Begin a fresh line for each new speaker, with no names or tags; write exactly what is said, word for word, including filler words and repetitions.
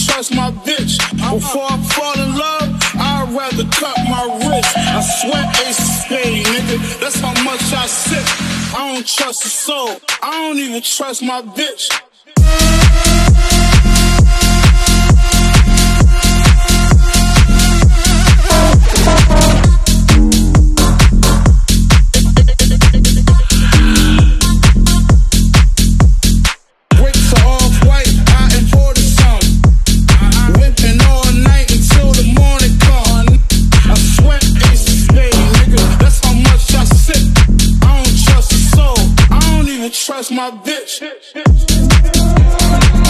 trust my bitch. Before I fall in love, I'd rather cut my wrist. I swear ace of spades, nigga, that's how much I sip. I don't trust a soul, I don't even trust my bitch. Trust my bitch.